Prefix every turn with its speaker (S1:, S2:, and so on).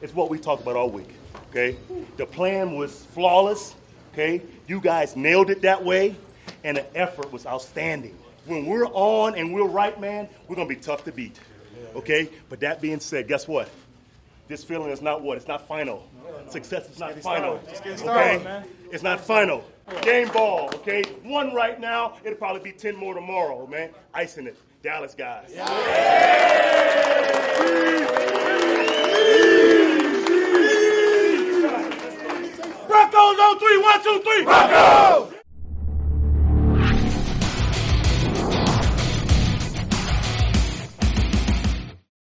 S1: It's what we talked about all week, okay? The plan was flawless, okay? You guys nailed it that way, and the effort was outstanding. When we're on and we're right, man, we're going to be tough to beat, okay? But that being said, guess what? This feeling is not what? It's not final. Success is not final, okay? It's not final. Game ball, okay? 1 right now, it'll probably be 10 more tomorrow, man. Icing it. Dallas guys.
S2: Broncos on 3, 1, 2, 3. Broncos!